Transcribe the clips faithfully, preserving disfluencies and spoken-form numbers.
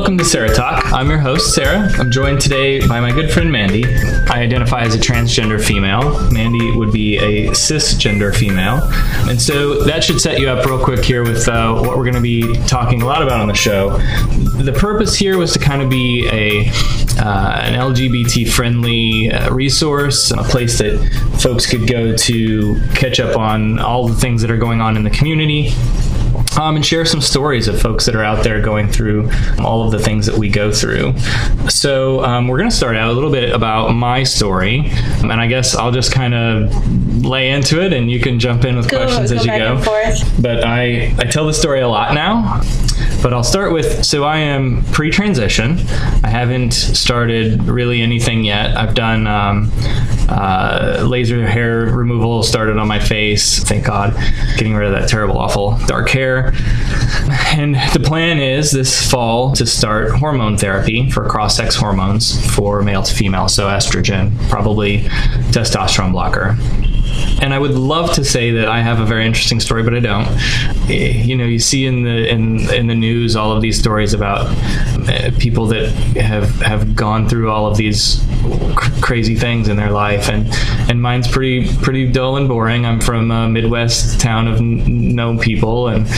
Welcome to Sarah Talk. I'm your host, Sarah. I'm joined today by my good friend, Mandy. I identify as a transgender female. Mandy would be a cisgender female. And so that should set you up real quick here with uh, what we're going to be talking a lot about on the show. The purpose here was to kind of be a uh, an L G B T-friendly uh, resource, a place that folks could go to catch up on all the things that are going on in the community. Um, and share some stories of folks that are out there going through all of the things that we go through. So um, we're going to start out a little bit about my story, and I guess I'll just kind of lay into it, and you can jump in with go, questions go as you go. But I, I tell the story a lot now. But I'll start with, so I am pre-transition. I haven't started really anything yet. I've done um, uh, laser hair removal, started on my face, thank God, getting rid of that terrible, awful dark hair. And the plan is this fall to start hormone therapy for cross-sex hormones for male to female, so estrogen, probably testosterone blocker. And I would love to say that I have a very interesting story, but I don't. You know, you see in the in in the news all of these stories about people that have have gone through all of these cr- crazy things in their life, and and mine's pretty pretty dull and boring. I'm from a Midwest town of n- no people, and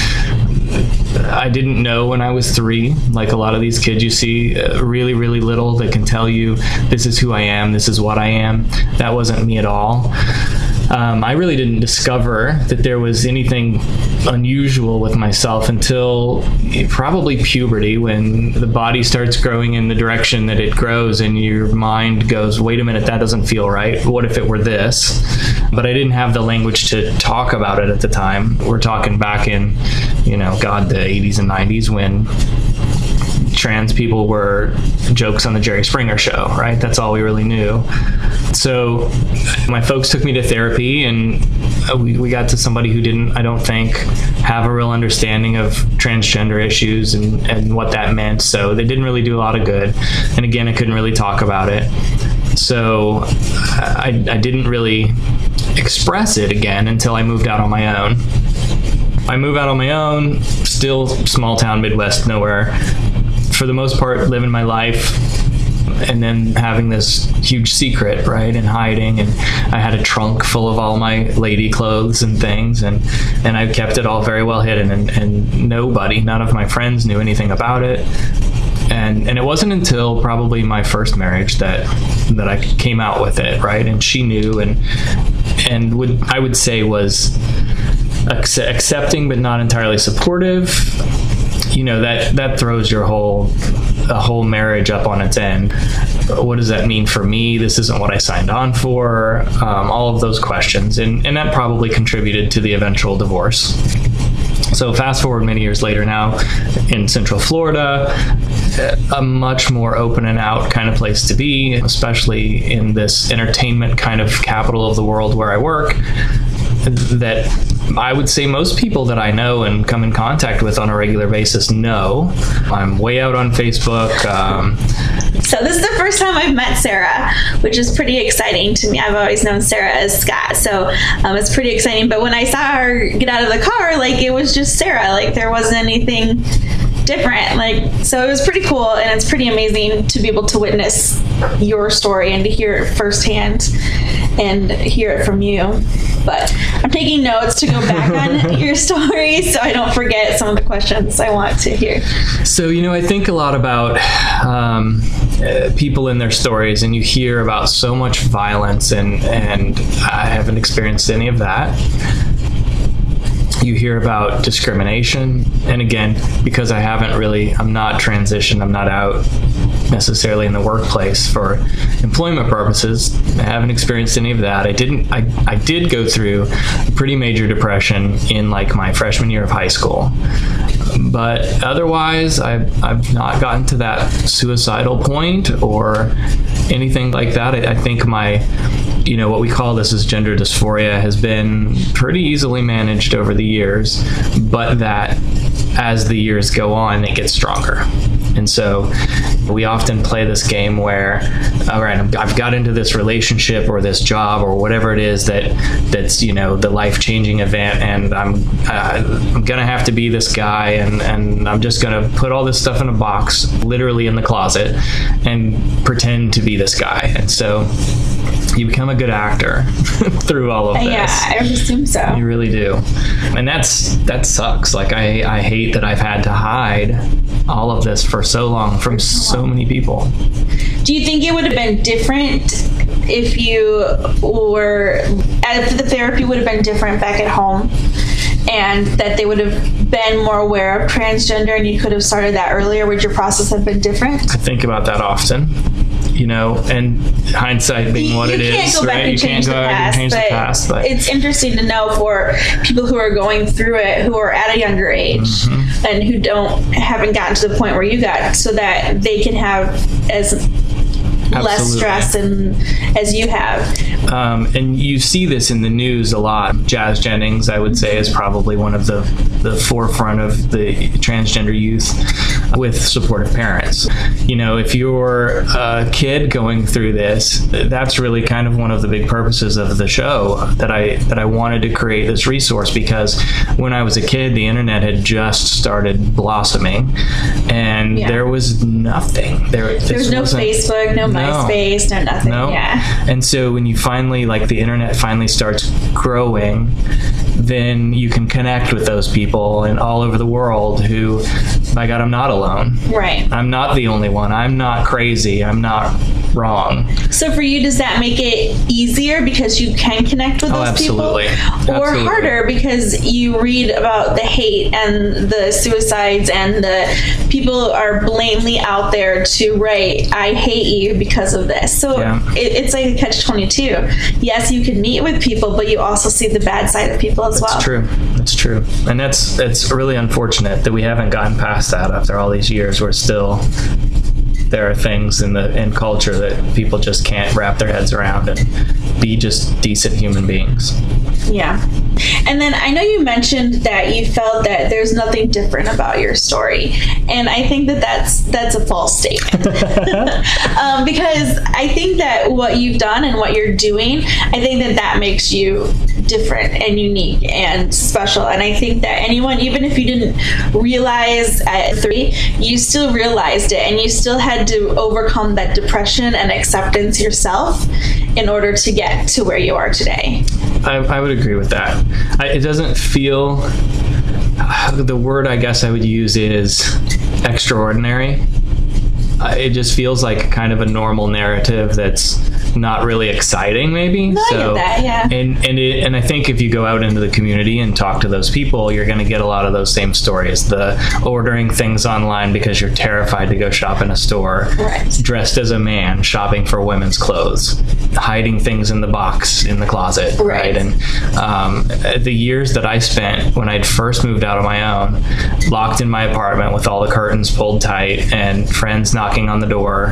I didn't know when I was three, like a lot of these kids you see, uh, really, really little, that can tell you, this is who I am, this is what I am. That wasn't me at all. Um, I really didn't discover that there was anything unusual with myself until probably puberty, when the body starts growing in the direction that it grows and your mind goes, wait a minute, that doesn't feel right. What if it were this? But I didn't have the language to talk about it at the time. We're talking back in, you know, God, the eighties and nineties, when trans people were jokes on the Jerry Springer show, right? That's all we really knew. So my folks took me to therapy, and we, we got to somebody who didn't, I don't think, have a real understanding of transgender issues and, and what that meant. So they didn't really do a lot of good. And again, I couldn't really talk about it. So I, I didn't really express it again until I moved out on my own. I move out on my own, still small town, Midwest, nowhere. For the most part, living my life, and then having this huge secret, right, and hiding. And I had a trunk full of all my lady clothes and things, and and I kept it all very well hidden, and, and nobody, none of my friends knew anything about it. And and it wasn't until probably my first marriage that that I came out with it, right? And she knew, and and would I would say was ac- accepting but not entirely supportive. You know, that that throws your whole a whole marriage up on its end. What does that mean for me? This isn't what I signed on for. Um, all of those questions, and and that probably contributed to the eventual divorce. So fast forward many years later now, in Central Florida, a much more open and out kind of place to be, especially in this entertainment kind of capital of the world where I work, that I would say most people that I know and come in contact with on a regular basis know. I'm way out on Facebook. Um, so this is the first time I've met Sarah, which is pretty exciting to me. I've always known Sarah as Scott, so um, it's pretty exciting. But when I saw her get out of the car, like, it was just Sarah. Like, there wasn't anything different. Like, so it was pretty cool, and it's pretty amazing to be able to witness your story and to hear it firsthand and hear it from you. But I'm taking notes to go back on your story so I don't forget some of the questions I want to hear. So, you know, I think a lot about um, uh, people in their stories, and you hear about so much violence, and, and I haven't experienced any of that. You hear about discrimination, and again, because I haven't really, I'm not transitioned, I'm not out necessarily in the workplace for employment purposes. I haven't experienced any of that. I didn't, I, I did go through a pretty major depression in like my freshman year of high school. But otherwise, I've, I've not gotten to that suicidal point or anything like that. I, I think my, you know, what we call this is gender dysphoria has been pretty easily managed over the years, but that as the years go on, it gets stronger. And so we often play this game where, all right, I've got into this relationship or this job or whatever it is that that's, you know, the life-changing event, and I'm uh, I'm gonna have to be this guy, and and I'm just gonna put all this stuff in a box, literally in the closet, and pretend to be this guy. And so you become a good actor through all of this. Yeah, I would assume so. You really do. And that's that sucks. Like, I, I hate that I've had to hide all of this for so long from so many people. Do you think it would have been different if you were, if the therapy would have been different back at home, and that they would have been more aware of transgender and you could have started that earlier? Would your process have been different? I think about that often. You know, and hindsight being what it is, you can't go back right? and You change can't go the back and past, change the but past, but it's interesting to know for people who are going through it, who are at a younger age, mm-hmm. and who don't haven't gotten to the point where you got, so that they can have as Absolutely. less stress and as you have. Um, and you see this in the news a lot. Jazz Jennings, I would say, is probably one of the, the forefront of the transgender youth with supportive parents. You know, if you're a kid going through this, that's really kind of one of the big purposes of the show, that I that I wanted to create this resource, because when I was a kid, the internet had just started blossoming, and yeah. there was nothing. There, there was no Facebook, no, no MySpace, no nothing. No. Yeah. And so when you finally, like, the internet finally starts growing, then you can connect with those people and all over the world who, my God, I'm not alone. Right. I'm not the only one. I'm not crazy. I'm not wrong. So for you, does that make it easier because you can connect with oh, those absolutely. people? Or absolutely. harder because you read about the hate and the suicides and the people are blatantly out there to write, I hate you because of this. So yeah. it, it's like a catch twenty-two. Yes, you can meet with people, but you also see the bad side of people as that's well. That's true. That's true. And that's, that's really unfortunate that we haven't gotten past that after all these years. We're still... there are things in the in culture that people just can't wrap their heads around and be just decent human beings. Yeah. And then I know you mentioned that you felt that there's nothing different about your story. And I think that that's, that's a false statement. um, because I think that what you've done and what you're doing, I think that that makes you different and unique and special. And I think that anyone, even if you didn't realize at three, you still realized it, and you still had to overcome that depression and acceptance yourself in order to get to where you are today. I, I would agree with that. I, it doesn't feel, uh, the word I guess I would use is extraordinary. Uh, it just feels like kind of a normal narrative that's not really exciting, maybe. No, so, I get that, yeah. And and it, and I think if you go out into the community and talk to those people, you're going to get a lot of those same stories. The ordering things online because you're terrified to go shop in a store, right. dressed as a man, shopping for women's clothes, hiding things in the box in the closet, right? right? And um, the years that I spent when I'd first moved out on my own, locked in my apartment with all the curtains pulled tight and friends knocking on the door,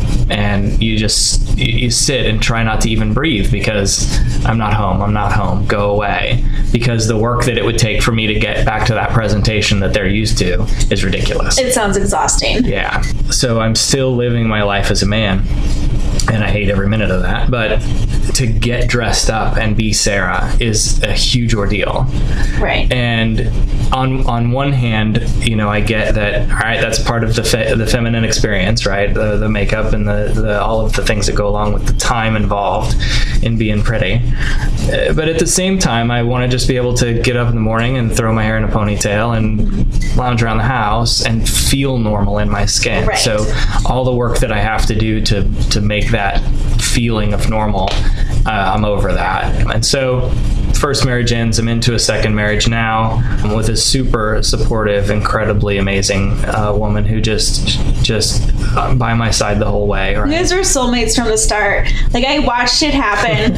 and you just you sit and try not to even breathe because I'm not home, I'm not home, go away. Because the work that it would take for me to get back to that presentation that they're used to is ridiculous. It sounds exhausting. Yeah. So I'm still living my life as a man, and I hate every minute of that. But to get dressed up and be Sarah is a huge ordeal. Right. And on on one hand, you know, I get that, all right, that's part of the fe- the feminine experience, right? The the makeup and the, the all of the things that go along with the time involved in being pretty. Uh, but at the same time, I want to just be able to get up in the morning and throw my hair in a ponytail and lounge around the house and feel normal in my skin. Right. So all the work that I have to do to to make that feeling of normal, uh, I'm over that. And so first marriage ends, I'm into a second marriage now. I'm with a super supportive, incredibly amazing uh, woman who just just uh, by my side the whole way. Right? You guys were soulmates from the start. Like, I watched it happen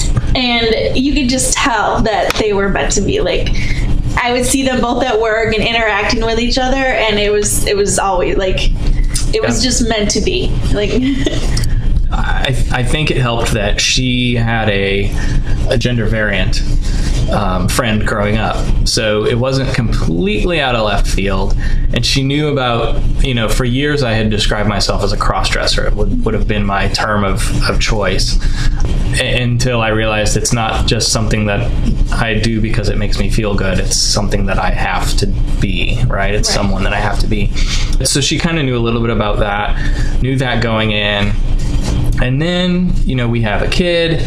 and you could just tell that they were meant to be. Like, I would see them both at work and interacting with each other, and it was it was always like it was yeah. just meant to be. Like I, I think it helped that she had a, a gender variant um, friend growing up. So it wasn't completely out of left field. And she knew about, you know, for years I had described myself as a cross-dresser. It would, would have been my term of, of choice a- until I realized it's not just something that I do because it makes me feel good. It's something that I have to be, right? It's right. someone that I have to be. So she kind of knew a little bit about that, knew that going in. And then, you know, we have a kid.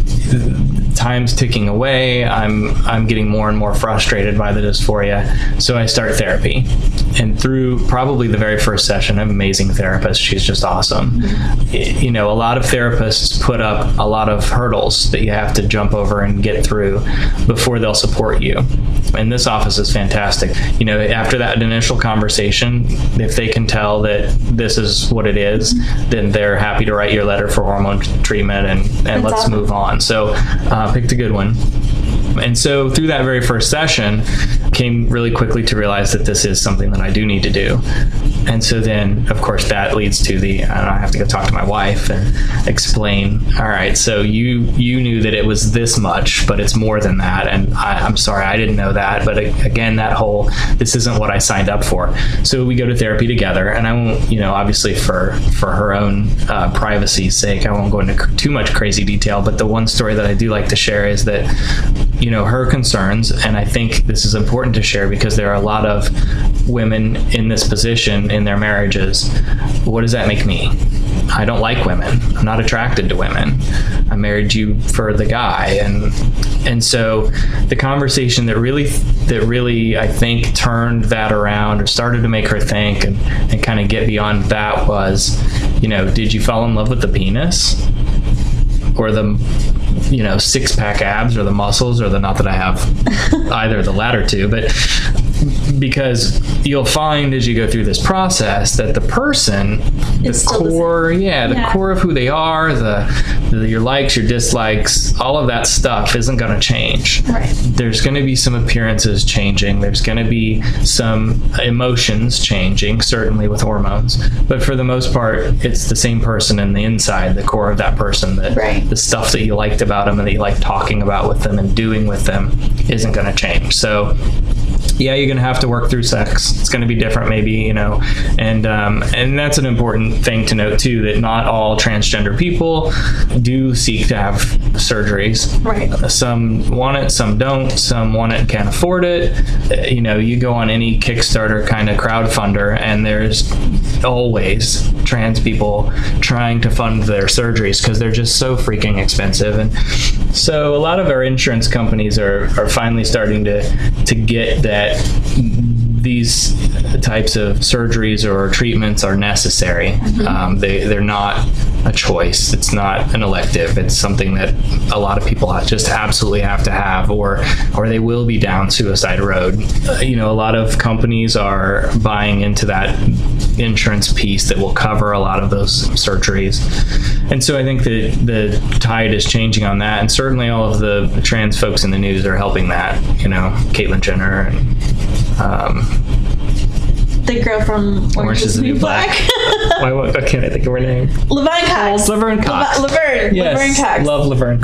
Time's ticking away. I'm I'm getting more and more frustrated by the dysphoria. So I start therapy. And through probably the very first session, I'm an amazing therapist. She's just awesome. Mm-hmm. You know, a lot of therapists put up a lot of hurdles that you have to jump over and get through before they'll support you. And this office is fantastic. You know, after that initial conversation, if they can tell that this is what it is, then they're happy to write your letter for hormone treatment and, and let's awesome. move on. So uh, picked a good one. And so through that very first session, came really quickly to realize that this is something that I do need to do. And so then, of course, that leads to the, I, don't know, I have to go talk to my wife and explain, all right, so you you knew that it was this much, but it's more than that. And I, I'm sorry, I didn't know that. But again, that whole, this isn't what I signed up for. So we go to therapy together. And I won't, you know, obviously for, for her own uh, privacy's sake, I won't go into too much crazy detail. But the one story that I do like to share is that, you know, her concerns, and I think this is important to share because there are a lot of women in this position in their marriages. What does that make me? I don't like women. I'm not attracted to women. I married you for the guy. And and so the conversation that really, that really I think turned that around or started to make her think and, and kind of get beyond that was, you know, did you fall in love with the penis? Or the, you know, six-pack abs or the muscles or the, not that I have either of the latter two, but because you'll find as you go through this process that the person, it's the core, the yeah, the yeah. core of who they are, the, the your likes, your dislikes, all of that stuff isn't going to change. Right. There's going to be some appearances changing. There's going to be some emotions changing, certainly with hormones. But for the most part, it's the same person in the inside, the core of that person, that right. the stuff that you liked about them and that you like talking about with them and doing with them isn't going to change. So yeah, you're going to have to work through sex. It's going to be different maybe, you know, and um, and that's an important thing to note too, that not all transgender people do seek to have surgeries. Right. Some want it, some don't, some want it and can't afford it. Uh, you know, you go on any Kickstarter kind of crowdfunder and there's always trans people trying to fund their surgeries because they're just so freaking expensive. And so a lot of our insurance companies are, are finally starting to, to get that these types of surgeries or treatments are necessary. Mm-hmm. Um, they, they're not a choice. It's not an elective. It's something that a lot of people just absolutely have to have, or or they will be down suicide road. Uh, you know, a lot of companies are buying into that insurance piece that will cover a lot of those surgeries. And so I think that the tide is changing on that. And certainly all of the trans folks in the news are helping that, you know, Caitlyn Jenner and um, the girl from Orange, Orange is the New Black. Why, why can't I think of her name? Laverne Cox. Laverne Cox. La- Laverne. Yes, Laverne Cox. Love Laverne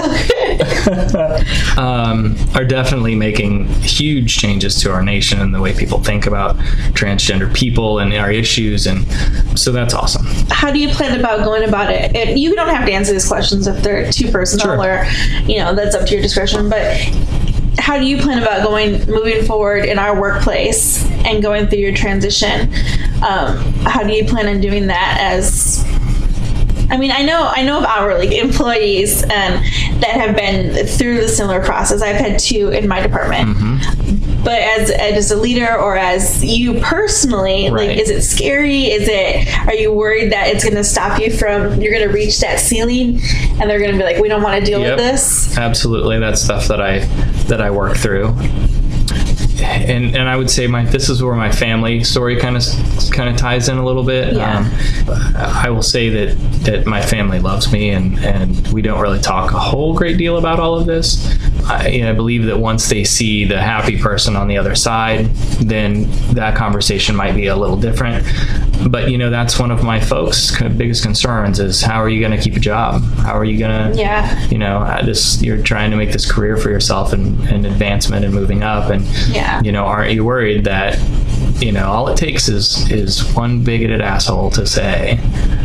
Cox. um, are definitely making huge changes to our nation and the way people think about transgender people and our issues, and so that's awesome. How do you plan about going about it? it you don't have to answer these questions if they're too personal, sure. or you know, that's up to your discretion, but how do you plan about going, moving forward in our workplace and going through your transition? Um, how do you plan on doing that as, I mean, I know I know of hourly employees um, that have been through the similar process. I've had two in my department. Mm-hmm. But as as a leader or as you personally, right. like, is it scary? Is it, are you worried that it's going to stop you from, you're going to reach that ceiling and they're going to be like, we don't want to deal yep. with this? Absolutely. That's stuff that I, that I work through. And and I would say my this is where my family story kind of kind of ties in a little bit. Yeah. Um, I will say that that my family loves me, and, and we don't really talk a whole great deal about all of this. I, you know, I believe that once they see the happy person on the other side, then that conversation might be a little different. but you know, that's one of my folks' biggest concerns is how are you going to keep a job? How are you going to, yeah. you know, this, you're trying to make this career for yourself and, and advancement and moving up. And, yeah. you know, aren't you worried that, you know, all it takes is, is one bigoted asshole to say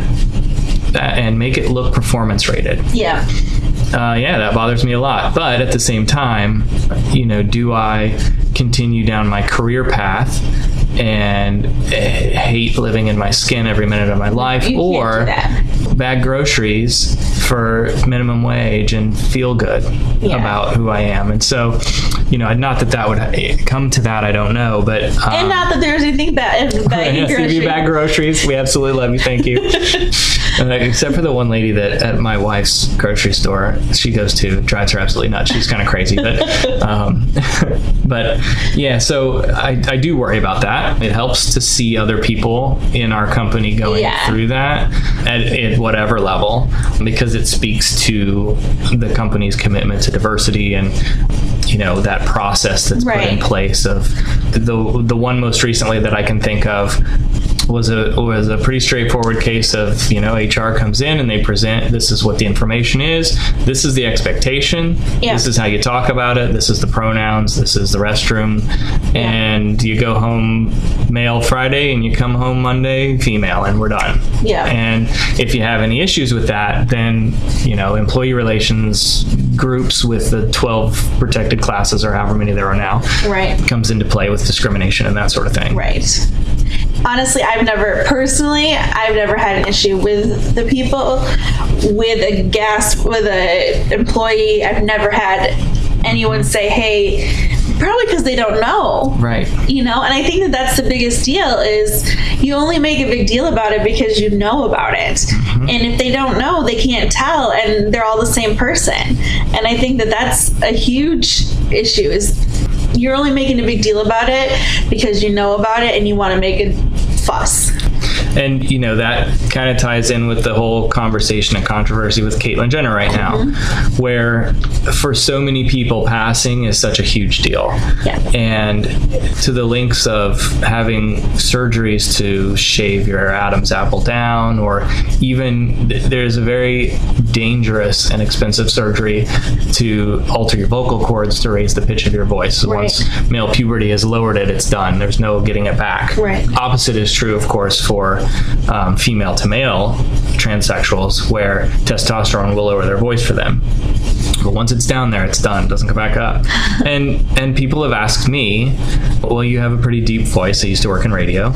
that and make it look performance rated. Yeah. Uh, yeah, that bothers me a lot. But at the same time, you know, do I continue down my career path and uh, hate living in my skin every minute of my life, You or bag groceries for minimum wage and feel good Yeah. about who I am? And so, you know, not that that would come to that, I don't know, but um, And not that there's anything bad in bagging yeah, C V groceries. bag groceries, we absolutely love you, thank you. Uh, except for the one lady that at my wife's grocery store she goes to, drives her absolutely nuts. She's kind of crazy, but um, but yeah. So I, I do worry about that. It helps to see other people in our company going Yeah. through that at, at whatever level, because it speaks to the company's commitment to diversity and, you know, that process that's put in Right. place. Of the the one most recently that I can think of was a was a pretty straightforward case of, you know, H R comes in and they present, this is what the information is, this is the expectation, Yeah. this is how you talk about it, this is the pronouns, this is the restroom, and you go home male Friday and you come home Monday female, and we're done. Yeah. And if you have any issues with that, then, you know, employee relations groups with the twelve protected classes or however many there are now Right. comes into play with discrimination and that sort of thing. Right. Honestly, I've never, personally, I've never had an issue with the people, with a guest, with a employee. I've never had anyone say, hey, probably because they don't know. Right. You know, and I think that that's the biggest deal is you only make a big deal about it because you know about it. Mm-hmm. And if they don't know, they can't tell, and they're all the same person. And I think that that's a huge issue is you're only making a big deal about it because you know about it and you want to make a fuss. And, you know, that kind of ties in with the whole conversation and controversy with Caitlyn Jenner right now, Mm-hmm. where for so many people, passing is such a huge deal. Yeah. And to the links of having surgeries to shave your Adam's apple down, or even th- there's a very dangerous and expensive surgery to alter your vocal cords to raise the pitch of your voice. Right. Once male puberty has lowered it, it's done. There's no getting it back. Right. Opposite is true, of course, for um, female to male transsexuals, where testosterone will lower their voice for them. But once it's down there, it's done. It doesn't come back up. And and people have asked me, well, you have a pretty deep voice. I used to work in radio.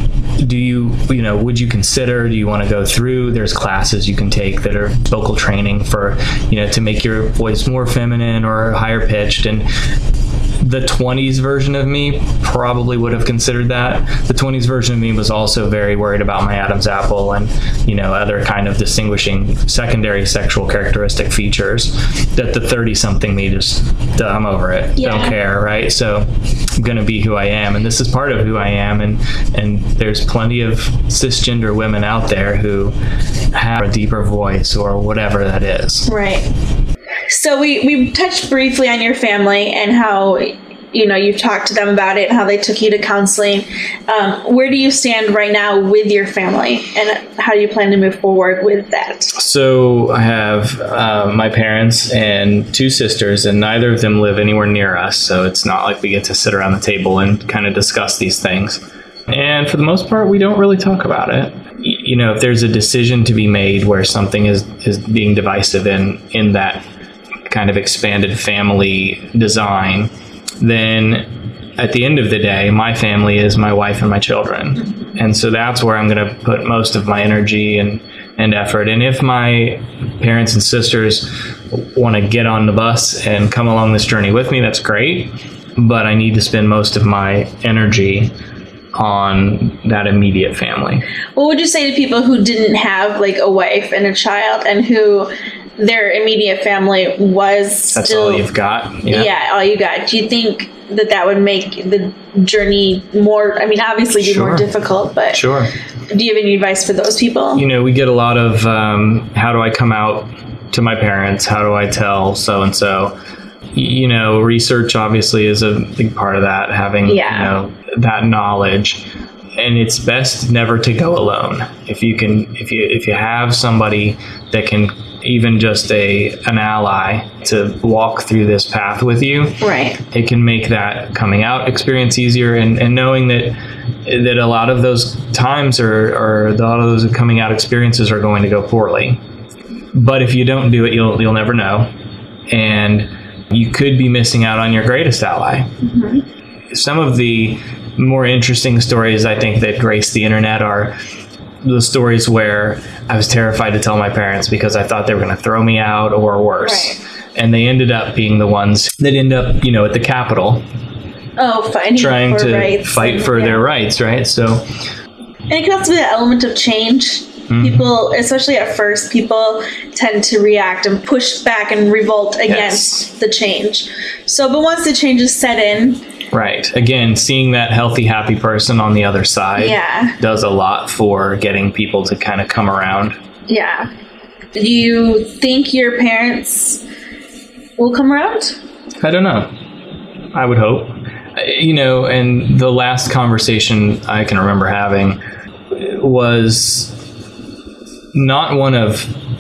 Do you, you know, would you consider, do you want to go through, there's classes you can take that are vocal training for, you know, to make your voice more feminine or higher pitched. And the twenties version of me probably would have considered that. The twenties version of me was also very worried about my Adam's apple and, you know, other kind of distinguishing secondary sexual characteristic features that the thirty-something me just, duh, I'm over it. Yeah. Don't care, right? So I'm going to be who I am, and this is part of who I am, and, and there's plenty of cisgender women out there who have a deeper voice or whatever that is. Right. So we, we touched briefly on your family and how, you know, you've talked to them about it and how they took you to counseling. Um, where do you stand right now with your family, and how do you plan to move forward with that? So I have uh, my parents and two sisters, and neither of them live anywhere near us. So it's not like we get to sit around the table and kind of discuss these things. And for the most part, we don't really talk about it. Y- You know, if there's a decision to be made where something is, is being divisive in, in that kind of expanded family design, then at the end of the day, my family is my wife and my children. And so that's where I'm going to put most of my energy and, and effort. And if my parents and sisters want to get on the bus and come along this journey with me, that's great. But I need to spend most of my energy on that immediate family. What would you say to people who didn't have like a wife and a child, and who their immediate family was That's still, all you've got. yeah. yeah, all you got? Do you think that that would make the journey more, I mean, obviously be Sure. more difficult, but Sure. do you have any advice for those people? You know, we get a lot of, um, how do I come out to my parents? How do I tell so-and-so? You know, research obviously is a big part of that, having, Yeah. you know, that knowledge. and it's best never to go alone. If you can, if you if you have somebody that can, even just a an ally to walk through this path with you, right, it can make that coming out experience easier. And, and knowing that that a lot of those times or or a lot of those coming out experiences are going to go poorly. But if you don't do it, you'll you'll never know, and you could be missing out on your greatest ally. Mm-hmm. Some of the more interesting stories I think that grace the internet are the stories where I was terrified to tell my parents because I thought they were going to throw me out or worse. Right. And they ended up being the ones that end up, you know, at the Capitol. Oh, fighting trying for to rights fight and, for yeah. their rights, right? So, and it can also be the element of change. Mm-hmm. People, especially at first, people tend to react and push back and revolt against yes. the change. So, but once the changes set in, right. Again, seeing that healthy, happy person on the other side yeah. does a lot for getting people to kind of come around. Yeah. Do you think your parents will come around? I don't know. I would hope. You know, and the last conversation I can remember having was not one of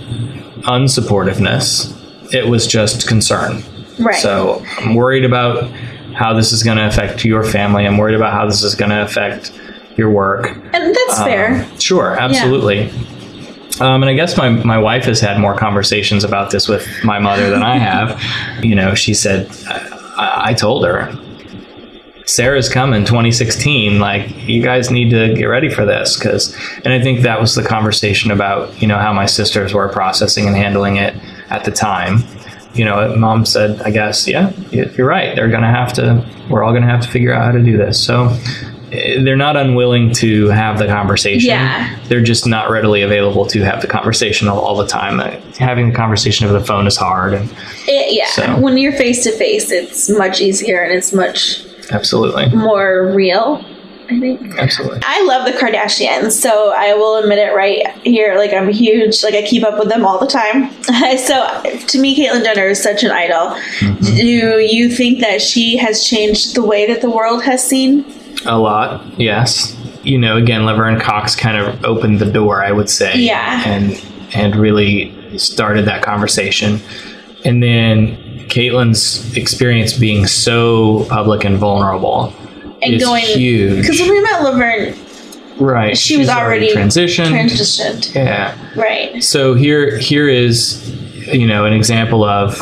unsupportiveness. It was just concern. Right. So I'm worried about how this is going to affect your family. I'm worried about how this is going to affect your work. And that's um, fair. Sure, absolutely. Yeah. Um, and I guess my, my wife has had more conversations about this with my mother than I have. You know, she said, I, I told her, Sarah's coming twenty sixteen. Like, you guys need to get ready for this. Cause, and I think that was the conversation about, you know, how my sisters were processing and handling it at the time. You know, Mom said, I guess, yeah, you're right. They're going to have to, we're all going to have to figure out how to do this. So they're not unwilling to have the conversation. Yeah. They're just not readily available to have the conversation all, all the time. Uh, having the conversation over the phone is hard. And it, yeah. So. When you're face to face, it's much easier and it's much absolutely more real, I think. Absolutely. I love the Kardashians, so I will admit it right here. Like, I'm huge. Like, I keep up with them all the time. So to me, Caitlyn Jenner is such an idol. Mm-hmm. Do you think that she has changed the way that the world has seen? A lot, yes. You know, again, Laverne Cox kind of opened the door, I would say. Yeah. And and really started that conversation. And then Caitlyn's experience being so public and vulnerable and is going, huge. Because when we met Laverne, right, she was already, already transitioned. Transitioned. Yeah. Right. So here, here is, you know, an example of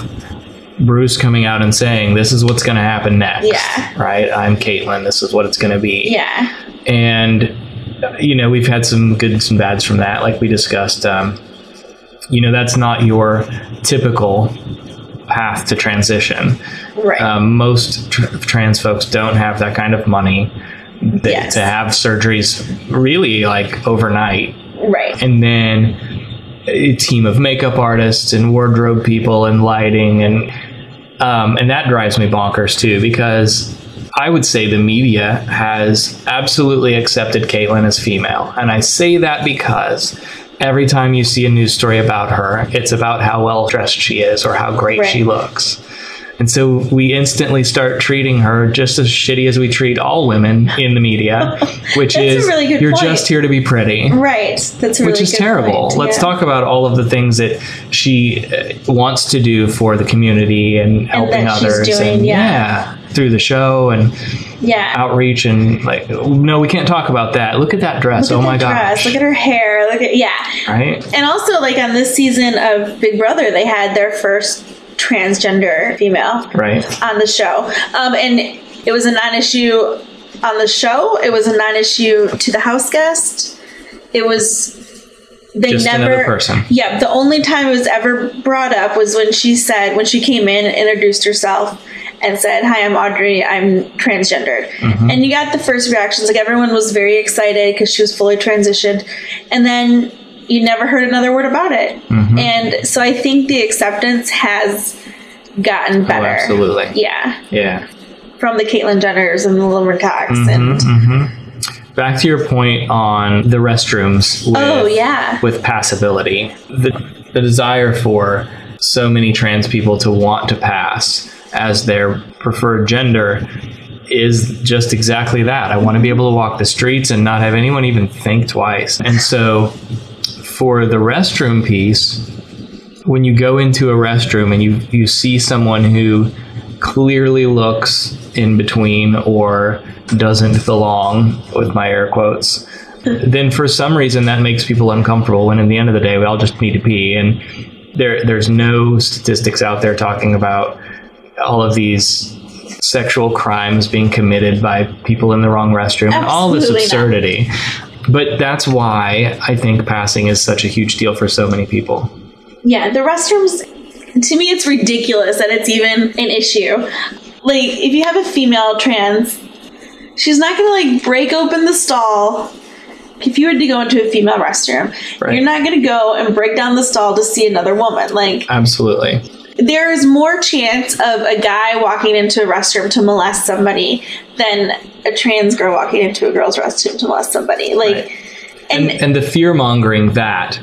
Bruce coming out and saying, this is what's going to happen next. Yeah. Right? I'm Caitlyn. This is what it's going to be. Yeah. And, you know, we've had some goods and bads from that, like we discussed. Um, you know, that's not your typical path to transition. Right. Um, most tr- trans folks don't have that kind of money that, yes. to have surgeries really like overnight. Right. And then a team of makeup artists and wardrobe people and lighting, and um, and that drives me bonkers too, because I would say the media has absolutely accepted Caitlyn as female. And I say that because every time you see a news story about her, it's about how well dressed she is or how great right. she looks. And so we instantly start treating her just as shitty as we treat all women in the media, which is really good you're point. just here to be pretty. Right. That's a really Which is good terrible. point. Let's yeah. talk about all of the things that she uh, wants to do for the community and helping and that others. She's doing, and yeah. yeah, through the show and yeah. outreach and like, no, we can't talk about that. Look at that dress. Look oh at my that gosh. dress. Look at her hair. Look at, yeah. Right. And also, like, on this season of Big Brother, they had their first transgender female right. on the show. Um, and it was a non-issue on the show. It was a non-issue to the house guest. It was... They Just never, another person. Yeah, the only time it was ever brought up was when she said, when she came in and introduced herself and said, "Hi, I'm Audrey, I'm transgendered." Mm-hmm. And you got the first reactions. Like, everyone was very excited because she was fully transitioned. And then you never heard another word about it. Mm-hmm. And so I think the acceptance has gotten better. Oh, absolutely. Yeah. Yeah. From the Caitlyn Jenners and the Laverne Cox. Mm-hmm, and mm-hmm. Back to your point on the restrooms with, oh, yeah. with passability. The, the desire for so many trans people to want to pass as their preferred gender is just exactly that. I want to be able to walk the streets and not have anyone even think twice. And so for the restroom piece, when you go into a restroom and you, you see someone who clearly looks in between or doesn't belong, with my air quotes, then for some reason that makes people uncomfortable, when at the end of the day we all just need to pee. And there there's no statistics out there talking about all of these sexual crimes being committed by people in the wrong restroom and all this absurdity. Not. But that's why I think passing is such a huge deal for so many people. Yeah, the restrooms, to me, it's ridiculous that it's even an issue. Like, if you have a female trans, she's not going to, like, break open the stall. If you were to go into a female restroom, right. You're not going to go and break down the stall to see another woman. Like, absolutely. There is more chance of a guy walking into a restroom to molest somebody than a trans girl walking into a girl's restroom to molest somebody. Like, right. and, and and the fear mongering that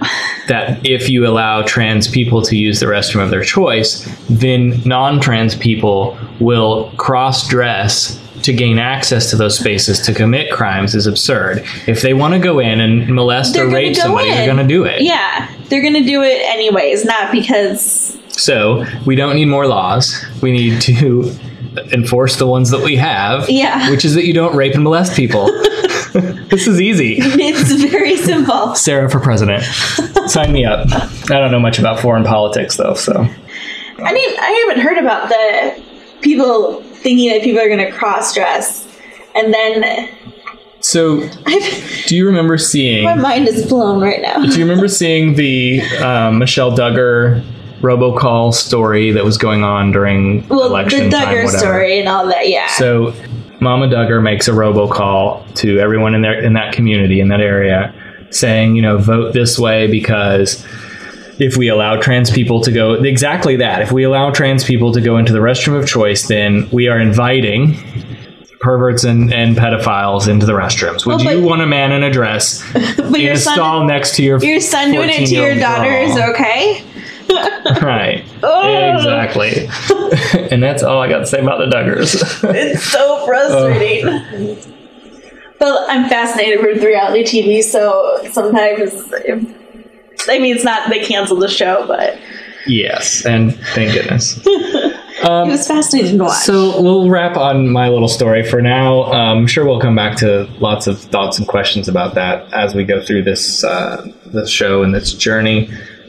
that if you allow trans people to use the restroom of their choice, then non-trans people will cross-dress to gain access to those spaces to commit crimes is absurd. If they want to go in and molest they're or rape somebody, in. They're going to do it. Yeah, they're going to do it anyways, not because... So we don't need more laws. We need to enforce the ones that we have, yeah. which is that you don't rape and molest people. This is easy. It's very simple. Sarah for president. Sign me up. I don't know much about foreign politics, though, so... I mean, I haven't heard about the people thinking that people are going to cross-dress, and then... So, I've, do you remember seeing... My mind is blown right now. Do you remember seeing the um, Michelle Duggar robocall story that was going on during well, election the Duggar time, whatever? Story and all that, yeah. So, Mama Duggar makes a robocall to everyone in there in that community, in that area, saying, you know, vote this way because... if we allow trans people to go, exactly that, if we allow trans people to go into the restroom of choice, then we are inviting perverts and, and pedophiles into the restrooms. Would well, you want a man in a dress in a son, stall next to your your son doing it to your daughter girl. Is okay? Right. Oh. Exactly. And that's all I got to say about the Duggars. It's so frustrating. Oh. But I'm fascinated with reality T V, so sometimes... If, I mean, it's not, they canceled the show, but... Yes, and thank goodness. Um, it was fascinating to watch. So we'll wrap on my little story for now. Um, I'm sure we'll come back to lots of thoughts and questions about that as we go through this, uh, this show and this journey.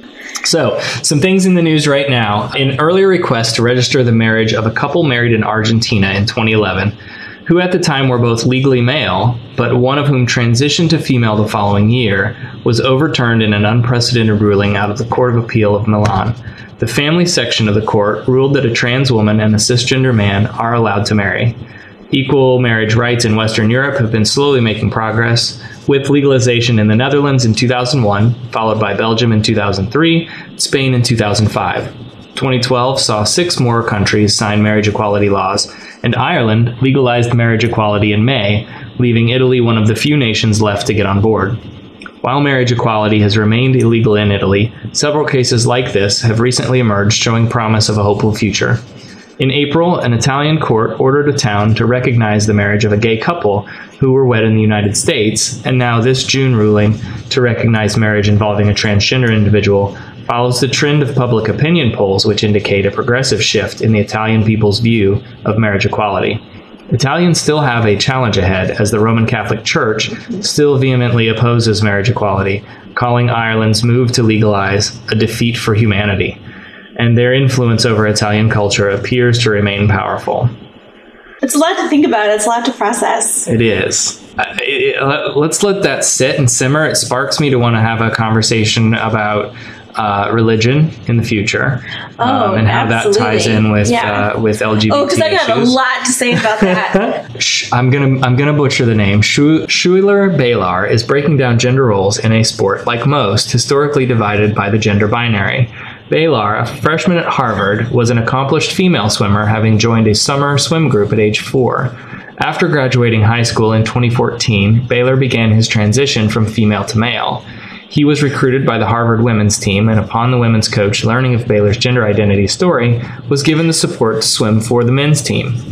So, some things in the news right now. An earlier request to register the marriage of a couple married in Argentina in twenty eleven, who at the time were both legally male, but one of whom transitioned to female the following year, was overturned in an unprecedented ruling out of the Court of Appeal of Milan. The family section of the court ruled that a trans woman and a cisgender man are allowed to marry. Equal marriage rights in Western Europe have been slowly making progress, with legalization in the Netherlands in two thousand one, followed by Belgium in two thousand three, Spain in two thousand five. twenty twelve saw six more countries sign marriage equality laws, and Ireland legalized marriage equality in May, leaving Italy one of the few nations left to get on board. While marriage equality has remained illegal in Italy, several cases like this have recently emerged showing promise of a hopeful future. In April, an Italian court ordered a town to recognize the marriage of a gay couple who were wed in the United States, and now this June ruling to recognize marriage involving a transgender individual follows the trend of public opinion polls which indicate a progressive shift in the Italian people's view of marriage equality. Italians still have a challenge ahead as the Roman Catholic Church still vehemently opposes marriage equality, calling Ireland's move to legalize a defeat for humanity, and their influence over Italian culture appears to remain powerful. It's a lot to think about. It's a lot to process. It is. Uh, it, it, let's let that sit and simmer. It sparks me to want to have a conversation about Uh, religion in the future, oh, um, and how absolutely. that ties in with yeah. uh, with L G B T Oh, because I issues. have a lot to say about that. I'm gonna I'm gonna butcher the name. Schuler Bailar is breaking down gender roles in a sport like most historically divided by the gender binary. Bailar, a freshman at Harvard, was an accomplished female swimmer, having joined a summer swim group at age four. After graduating high school in twenty fourteen, Bailar began his transition from female to male. He was recruited by the Harvard women's team, and upon the women's coach learning of Bailar's gender identity story, was given the support to swim for the men's team.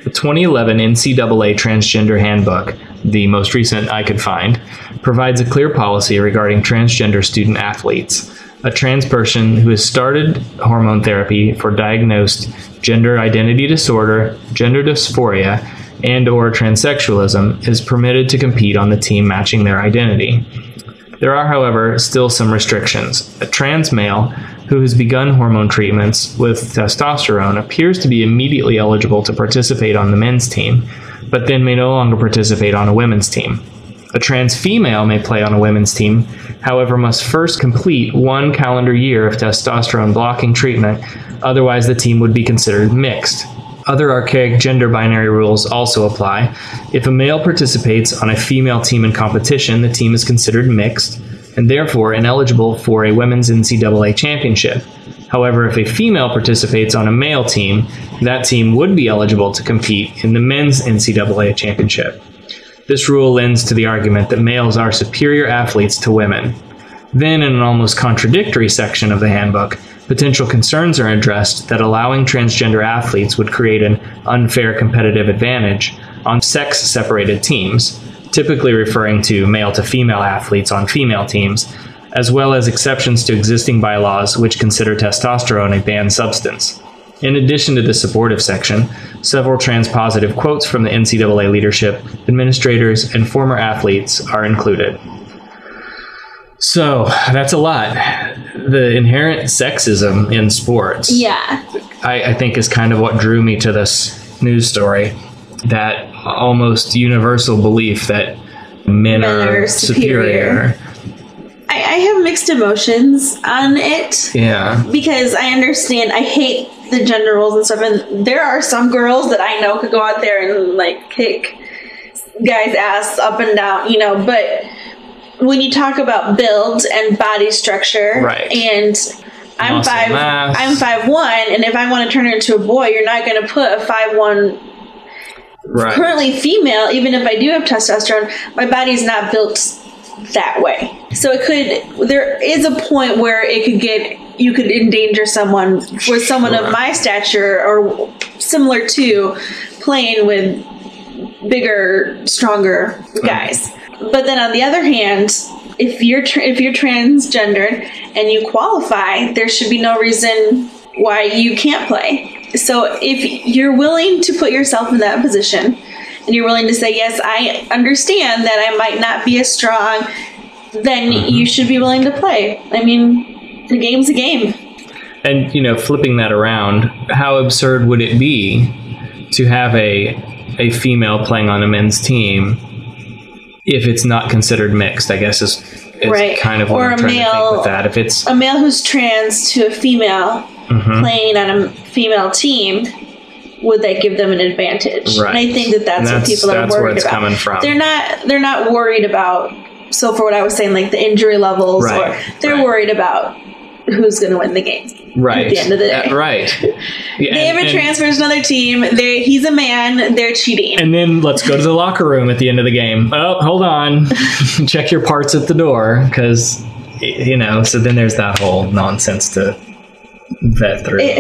The twenty eleven N C double A Transgender Handbook, the most recent I could find, provides a clear policy regarding transgender student athletes. A trans person who has started hormone therapy for diagnosed gender identity disorder, gender dysphoria, and or transsexualism is permitted to compete on the team matching their identity. There are, however, still some restrictions. A trans male who has begun hormone treatments with testosterone appears to be immediately eligible to participate on the men's team, but then may no longer participate on a women's team. A trans female may play on a women's team, however must first complete one calendar year of testosterone blocking treatment, otherwise the team would be considered mixed. Other archaic gender binary rules also apply. If a male participates on a female team in competition, the team is considered mixed, and therefore ineligible for a women's N C double A championship. However, if a female participates on a male team, that team would be eligible to compete in the men's N C double A championship. This rule lends to the argument that males are superior athletes to women. Then, in an almost contradictory section of the handbook, potential concerns are addressed that allowing transgender athletes would create an unfair competitive advantage on sex-separated teams, typically referring to male to female athletes on female teams, as well as exceptions to existing bylaws which consider testosterone a banned substance. In addition to the supportive section, several trans-positive quotes from the N C double A leadership, administrators, and former athletes are included. So, that's a lot. The inherent sexism in sports, Yeah. I, I think, is kind of what drew me to this news story. That almost universal belief that men, Men are, are superior. superior. I, I have mixed emotions on it. Yeah. Because I understand, I hate the gender roles and stuff, and there are some girls that I know could go out there and like kick guys' ass up and down, you know, but when you talk about build and body structure, right. and I'm Muscle five mass. I'm five one, and if I want to turn into a boy, you're not gonna put a five one Right. currently female, even if I do have testosterone, my body's not built that way. So it could, there is a point where it could get, you could endanger someone for someone Sure. of my stature or similar to playing with bigger, stronger guys. But then on the other hand, if you're tra- if you're transgendered and you qualify, there should be no reason why you can't play. So if you're willing to put yourself in that position and you're willing to say, yes, I understand that I might not be as strong, then Mm-hmm. you should be willing to play. I mean, the game's a game. And, you know, flipping that around, how absurd would it be to have a a female playing on a men's team if it's not considered mixed, I guess is, is Right. kind of what Or I'm a trying to think male- with that. If it's... A male who's trans to a female Mhm. playing on a female team, would that give them an advantage? Right. And I think that that's, And that's- what people are that's where worried it's about. coming from. They're not. They're not worried about. So for what I was saying, like the injury levels, Right, or they're right. worried about who's going to win the game. Right. At the end of the day, Uh, right. Yeah, David and, transfers another team. They he's a man. They're cheating. and then let's go to the locker room at the end of the game. Oh, hold on. Check your parts at the door, because, you know, so then there's that whole nonsense to vet through. It,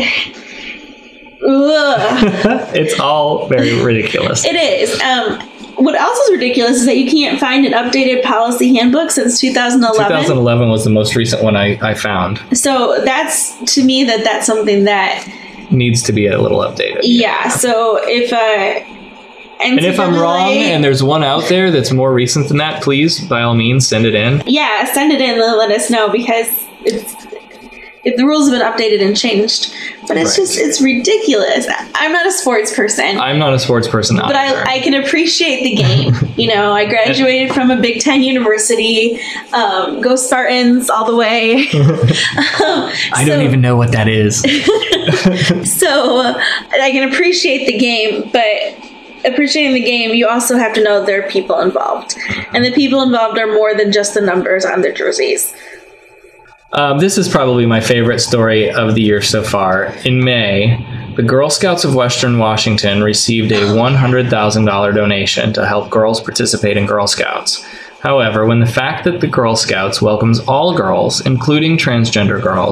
ugh. It's all very ridiculous. It is. Um, what else is ridiculous is that you can't find an updated policy handbook since two thousand eleven. twenty eleven was the most recent one I, I found. So that's, to me, that that's something that, Needs to be a little updated. yeah. So if uh, And if I'm wrong and there's one out there that's more recent than that, please, by all means, send it in. yeah, send it in and let us know, because it's, if the rules have been updated and changed, but it's Right. just, it's ridiculous. I'm not a sports person. I'm not a sports person But either. I, I can appreciate the game. You know, I graduated from a Big Ten university. Um, go Spartans all the way. um, I don't even know what that is. So uh, I can appreciate the game, but appreciating the game, you also have to know there are people involved. And the people involved are more than just the numbers on their jerseys. Um, this is probably my favorite story of the year so far. In May, the Girl Scouts of Western Washington received a one hundred thousand dollars donation to help girls participate in Girl Scouts. However, when the fact that the Girl Scouts welcomes all girls, including transgender girls,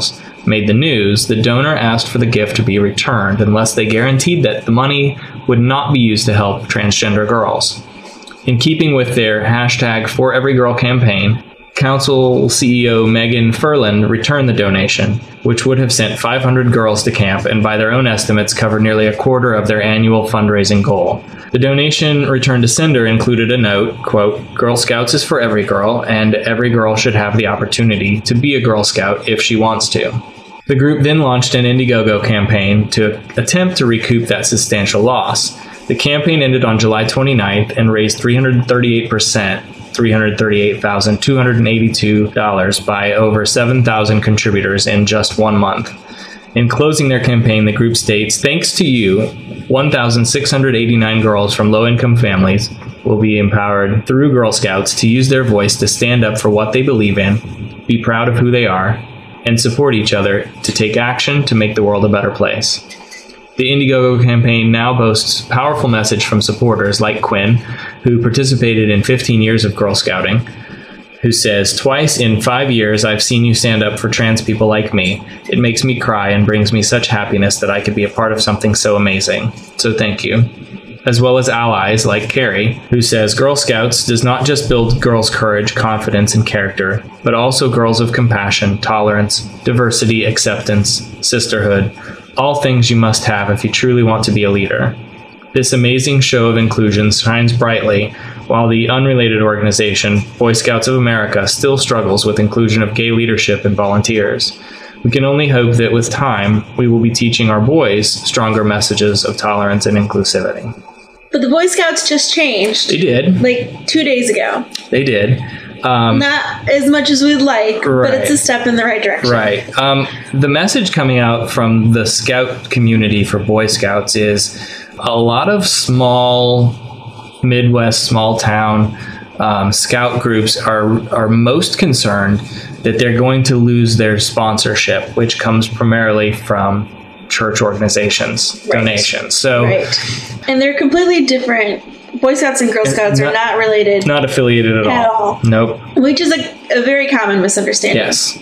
made the news, the donor asked for the gift to be returned unless they guaranteed that the money would not be used to help transgender girls. In keeping with their hashtag For Every Girl campaign, Council C E O Megan Furland returned the donation, which would have sent five hundred girls to camp and by their own estimates covered nearly a quarter of their annual fundraising goal. The donation returned to sender included a note, quote, "Girl Scouts is for every girl, and every girl should have the opportunity to be a Girl Scout if she wants to." The group then launched an Indiegogo campaign to attempt to recoup that substantial loss. The campaign ended on July twenty-ninth and raised three hundred thirty-eight percent, three hundred thirty-eight thousand two hundred eighty-two dollars by over seven thousand contributors in just one month. In closing their campaign, the group states, "Thanks to you, one thousand six hundred eighty-nine girls from low-income families will be empowered through Girl Scouts to use their voice to stand up for what they believe in, be proud of who they are, and support each other to take action to make the world a better place." The Indiegogo campaign now boasts a powerful message from supporters like Quinn, who participated in fifteen years of Girl Scouting, who says, "Twice in five years I've seen you stand up for trans people like me. It makes me cry and brings me such happiness that I could be a part of something so amazing. So thank you." As well as allies like Carrie, who says, "Girl Scouts does not just build girls' courage, confidence, and character, but also girls of compassion, tolerance, diversity, acceptance, sisterhood, all things you must have if you truly want to be a leader. This amazing show of inclusion shines brightly while the unrelated organization, Boy Scouts of America, still struggles with inclusion of gay leadership and volunteers. We can only hope that with time, we will be teaching our boys stronger messages of tolerance and inclusivity." But the Boy Scouts just changed. They did. Like two days ago. They did. Um, Not as much as we'd like, right. but it's a step in the right direction. Right. Um, the message coming out from the Scout community for Boy Scouts is a lot of small, Midwest, small town um, Scout groups are are most concerned that they're going to lose their sponsorship, which comes primarily from church organizations, right. donations. So, right. And they're completely different. Boy Scouts and Girl Scouts not, are not related. Not affiliated at, at all. all. Nope. Which is a, a very common misunderstanding. Yes.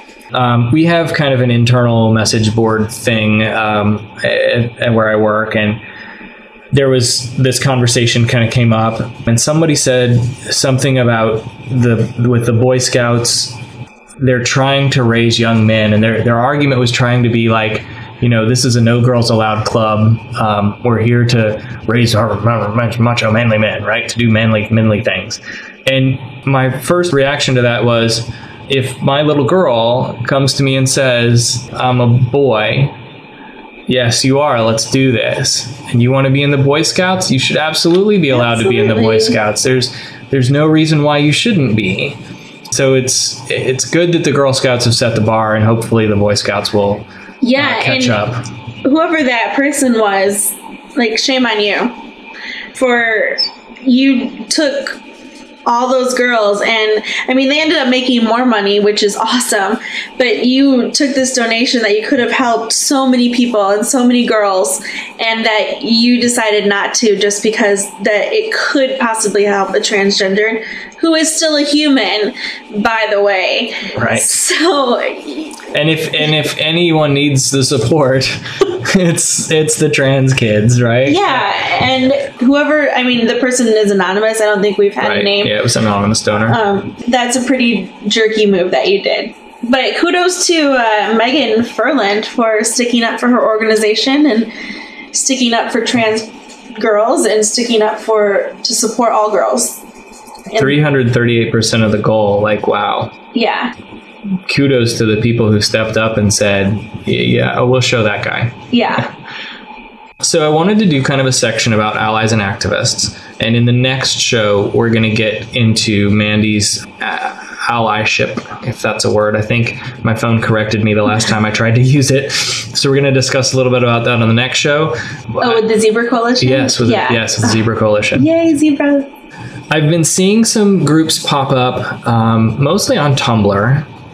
Um, we have kind of an internal message board thing um, at, at where I work, and there was this conversation kind of came up, and somebody said something about the with the Boy Scouts, they're trying to raise young men, and their their argument was trying to be like, you know, this is a no girls allowed club. Um, we're here to raise our macho manly men, right? To do manly, manly things. And my first reaction to that was, if my little girl comes to me and says, "I'm a boy," yes, you are. Let's do this. And you want to be in the Boy Scouts? You should absolutely be allowed absolutely. to be in the Boy Scouts. There's, there's no reason why you shouldn't be. So it's, it's good that the Girl Scouts have set the bar, and hopefully the Boy Scouts will yeah, uh, catch and up. Whoever that person was, like, shame on you. For you took all those girls, and I mean, they ended up making more money, which is awesome, but you took this donation that you could have helped so many people and so many girls, and that you decided not to just because that it could possibly help a transgender who is still a human, by the way. Right. So, and if and if anyone needs the support, it's it's the trans kids, right? Yeah, and whoever, I mean, the person is anonymous. I don't think we've had right. a name. Yeah, it was an anonymous donor. Um, that's a pretty jerky move that you did. But kudos to uh, Megan Furland for sticking up for her organization and sticking up for trans girls and sticking up for to support all girls. three hundred thirty-eight percent of the goal. Like, wow. Yeah. Kudos to the people who stepped up and said, yeah, oh, we'll show that guy. Yeah. So I wanted to do kind of a section about allies and activists. And in the next show, we're going to get into Mandy's uh, allyship, if that's a word. I think my phone corrected me the last time I tried to use it. So we're going to discuss a little bit about that on the next show. Oh, with the Zebra Coalition? Yes, with yeah. the, yes, with the Zebra Coalition. Yay, Zebra. I've been seeing some groups pop up, um, mostly on Tumblr,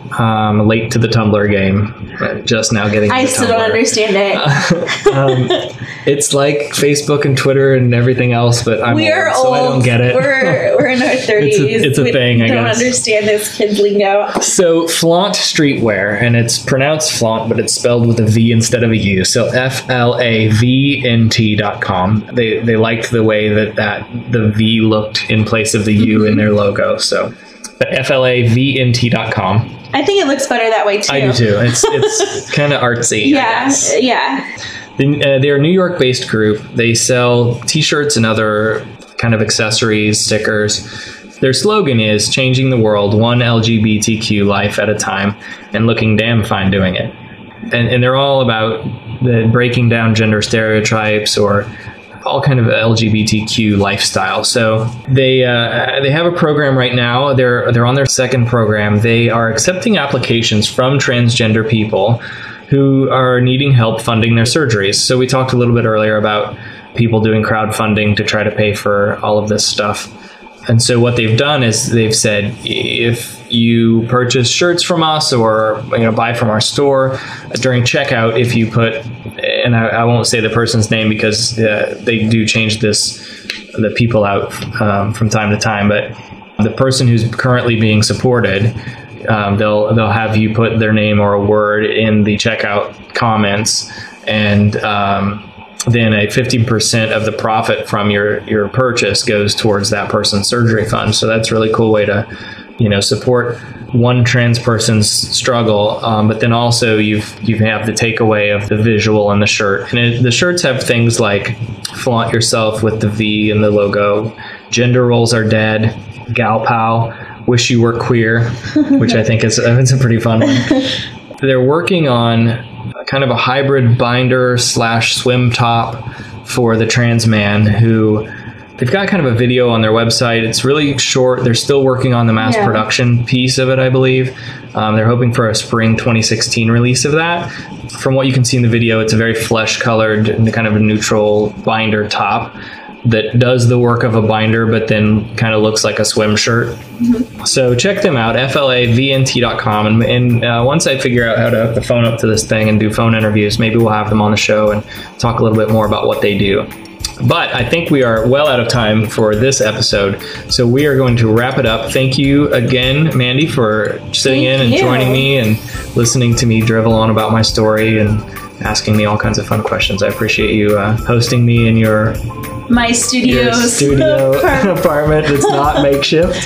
Um, late to the Tumblr game. Just now getting I into still Tumblr. don't understand it. um, it's like Facebook and Twitter and everything else, but I'm we old, are so old. I don't get it. We're, we're in our thirties. It's a, it's a we thing, I don't guess. understand this kids lingo. So Flaunt Streetwear, and it's pronounced Flaunt, but it's spelled with a V instead of a U. So F L A V N T dot com. They they liked the way that, that the V looked in place of the U in their logo. So F L A V N T dot com. I think it looks better that way too. I do too. It's it's kind of artsy. I Yeah, guess. yeah. They- uh, They're a New York-based group. They sell T-shirts and other kind of accessories, stickers. Their slogan is changing the world one L G B T Q life at a time and looking damn fine doing it. And, and they're all about the breaking down gender stereotypes or all kind of L G B T Q lifestyle. So they uh, they have a program right now. They're they're on their second program. They are accepting applications from transgender people who are needing help funding their surgeries. So we talked a little bit earlier about people doing crowdfunding to try to pay for all of this stuff. And so what they've done is they've said, if you purchase shirts from us or you know buy from our store, during checkout, if you put, and I, I won't say the person's name because uh, they do change this, the people out um, from time to time, but the person who's currently being supported, um, they'll they'll have you put their name or a word in the checkout comments, and um, then a fifty percent of the profit from your, your purchase goes towards that person's surgery fund. So that's a really cool way to, you know, support one trans person's struggle. Um, but then also you've, you have the takeaway of the visual and the shirt. And it, the shirts have things like flaunt yourself with the V and the logo. Gender roles are dead. Gal pal. Wish you were queer, which I think is it's a pretty fun one. They're working on kind of a hybrid binder slash swim top for the trans man who they've got kind of a video on their website. It's really short. They're still working on the mass Yeah. production piece of it, I believe. Um, they're hoping for a spring twenty sixteen release of that. From what you can see in the video, it's a very flesh colored and kind of a neutral binder top that does the work of a binder, but then kind of looks like a swim shirt. Mm-hmm. So check them out, F L A V N T dot com. And, and uh, once I figure out how to hook the phone up to this thing and do phone interviews, maybe we'll have them on the show and talk a little bit more about what they do. But I think we are well out of time for this episode, so we are going to wrap it up. Thank you again, Mandy, for sitting Thank in and you. joining me and listening to me drivel on about my story and asking me all kinds of fun questions. I appreciate you uh, hosting me in your My studio. your studio apartment. It's not makeshift.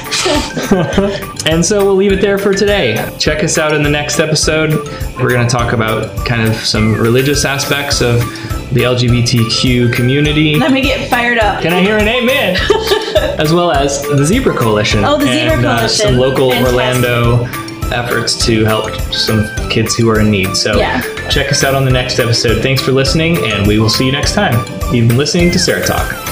And so we'll leave it there for today. Check us out in the next episode. We're going to talk about kind of some religious aspects of the L G B T Q community. Let me get fired up. Can I hear an amen? As well as the Zebra Coalition. Oh, the Zebra and, uh, Coalition. some local Fantastic. Orlando efforts to help some kids who are in need. So Yeah. check us out on the next episode. Thanks for listening, and we will see you next time. You've been listening to Sarah Talk.